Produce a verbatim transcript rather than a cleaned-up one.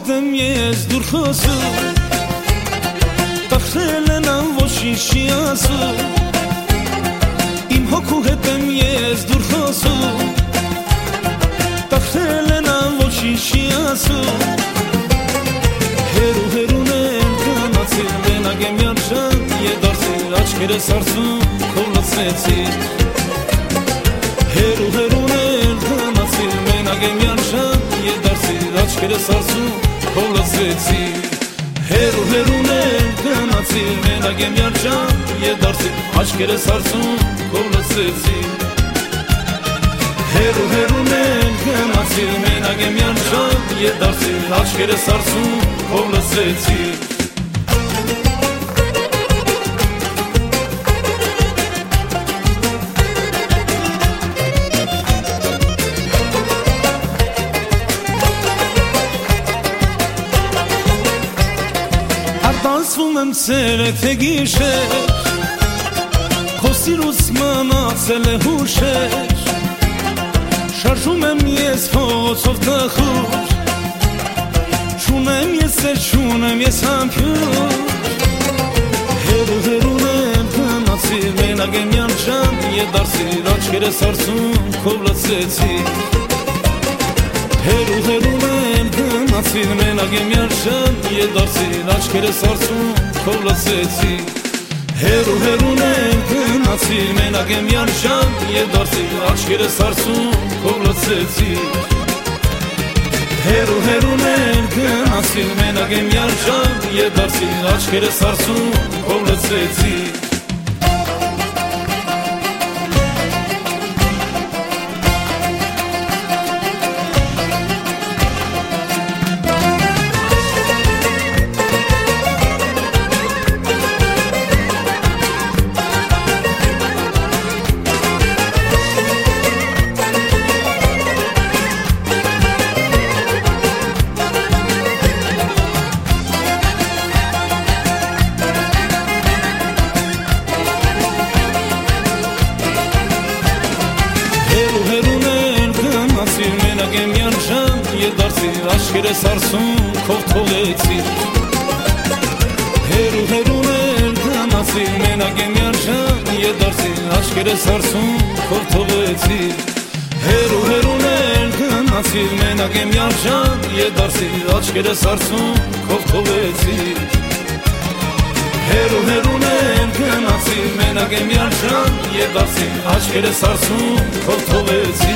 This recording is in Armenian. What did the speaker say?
հետեմ ես դուր խոսում, տխրել ենամ ոչինչ չի ասում, իմ հոգու հետեմ ես դուր խոսում, տխրել ենամ ոչինչ չի ասում, հերու հերուն եմ կնացել, մենակ եմ յարջան, եդարսել աչքերս արծում, քով լծեցիր, հերու հերուն եմ կնացել, մենակ եմ յարջան, եդարսել աչքերս արծում, քով լծեցիր, հերու հերուն եմ կնացել, մենակ եմ յարջան, եդարսել աչքերս արծում, քով լծեցիր, հերու հերուն եմ կնացել, մենակ եմ յարջան, եդարսել աչքերս արծում, քով լծեցիր Արտանցվում եմ ծեր է թե գիշեր, քո սիրուց մնացել է հուշեր, շարժում եմ ես փողոցով տխուր, չունեմ ես էլ չունեմ ես համբյուր, հերու հերուն եմ կնացիր, մենակ եմ յարջան, եդարսիր աչքերս արծում, քով լծեցիր, հերու հերուն եմ կնացիր, մենակ եմ յարջան, եդարսիր աչքերս արծում, քով լծեցիր, հերու հերուն եմ կնացիր, մենակ եմ յարջան, եդարսիր աչքերս արծում, քով լծեցիր, հերու հերուն եմ կնացիր, մենակ եմ յարջան, եդարսիր աչքերս արծում, քով լծեցիր Եդարսիր աչքերս արծում, քով թողեցիր, հերու հերուն եմ կնացիր, մենակ եմ յարջան, եդարսիր աչքերս արծում, քով թողեցիր, հերու հերուն եմ կնացիր, մենակ եմ յարջան, եդարսիր աչքերս արծում, քով թողեցիր, հերու հերուն եմ կնացիր, մենակ եմ յարջան, եդարսիր աչքերս արծում, քով թողեցիր